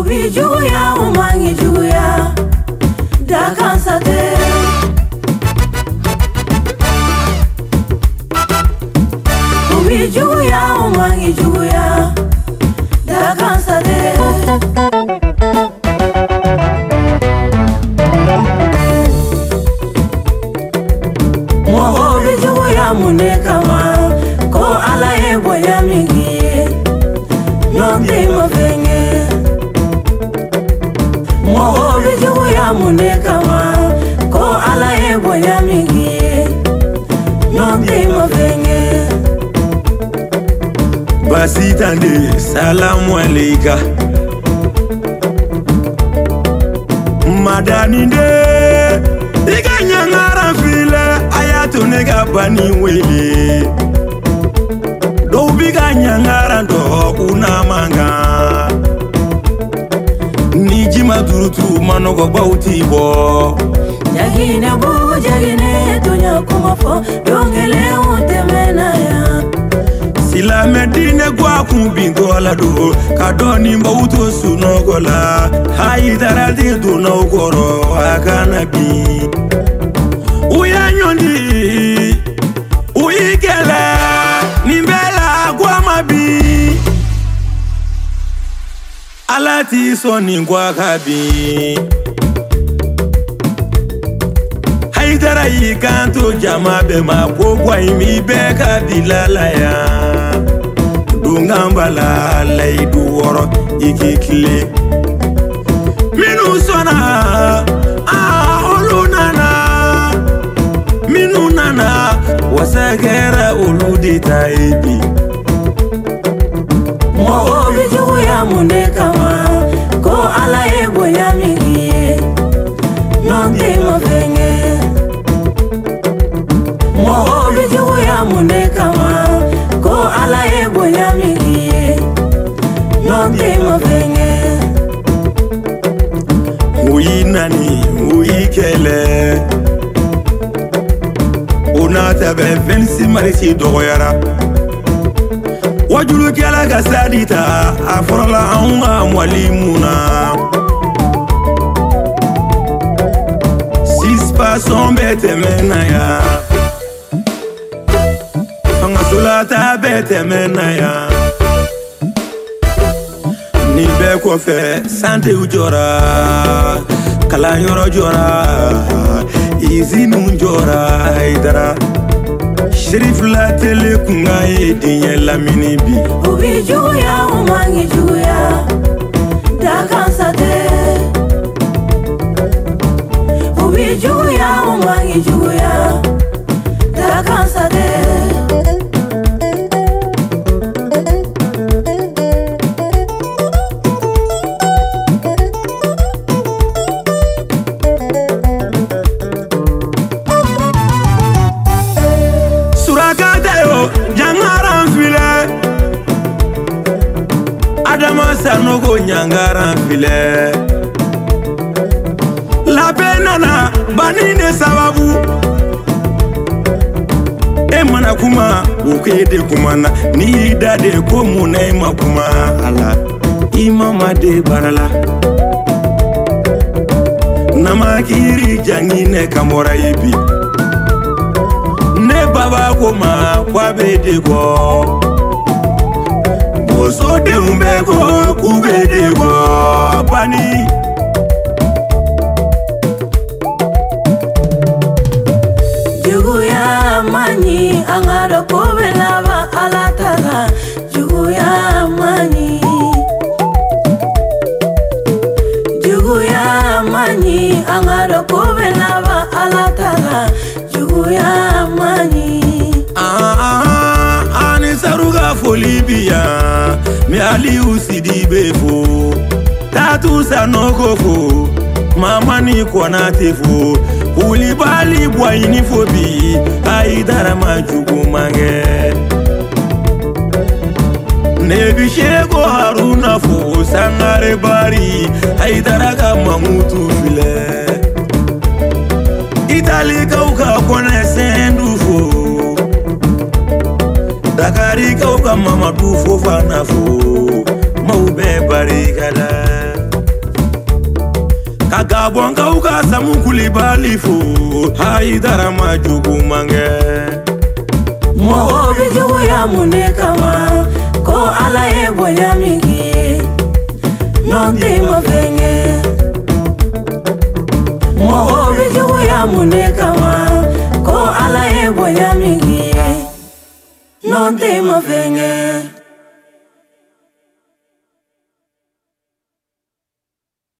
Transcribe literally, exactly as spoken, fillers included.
Ubi juya umangi juya da kansate. Ubi juya umangi juya da kansate. Mo ubi juya munekama ko ala ebo ya mingi no dimo venye. Mo ubi juya munekama ko ala ebo ya mingi no dimo venye. Basitande salamu alika Madaninde Iga nyangara file Ayato nega bani wele Dobiga nyangara ndo unamanga Nijima durutu manogo bauti bo Jagine bu jagine tunya kumafo Dongele utemena ya Sila medine kwa kumbingola do Kadoni mbauto sunogola Haidara di do na ukoro akanabi Uya nyondi Uikele Nimbela kwa mabi Alati soni kwa kabi Haidara ikanto jama bema Kogwa imi beka bilala ya Dungambala laidu woro ikikile Minu sona Ah olunana Minu nana Wasagera uludi taibi Mo ubi juya munekama ko ala ebo ya mingi no dimo venye. Mo ubi juya munekama ko ala ebo ya mingi no dimo venye. Uyi nani uyi kele Unata be vensi marisi dogoyara Wajulu kela gasadita Afrola aunga mwalimuna Sispa sombete mena ya Fangasulata bete mena ya Nibe kofe sante ujora Kalanyoro jora Izinu jora Haidara Sherif la tele kunga edinye la minibi Ubi juya umangi juya da kansate. Ubi juya umangi juya da kansate. Adama sanogo nyangara file La penana banine sababu Emana kuma ukede kumana Ni dade komuna ema kuma ala Imama de barala Namakiri jangine kamora ibi Ne baba kuma kwa bede go Oso de umbego kubede go pani Juguya mani angara kobelava alatara. Juguya mani Juguya mani angara kobelava alatara. Juguya mani Ah ah ani saruga folibia Mi ali usidi befo Tatu sanoko fo Mama ni kwa natefo Ulibali bwa inifobi Haidara majugu mange Nebi shego haruna fo Sangare bari Haidara kama mutu file Itali kauka kone sendu fo Dakari kauka mama tu fo fana fo Maube barikada Samu Kulibali fo Haidara majugu mange Mo bi jugu ya mune kama ko ala e boya mingi nonde mafenge Mo bi jugu ya mune kama ko ala e boya mingi nonde mafenge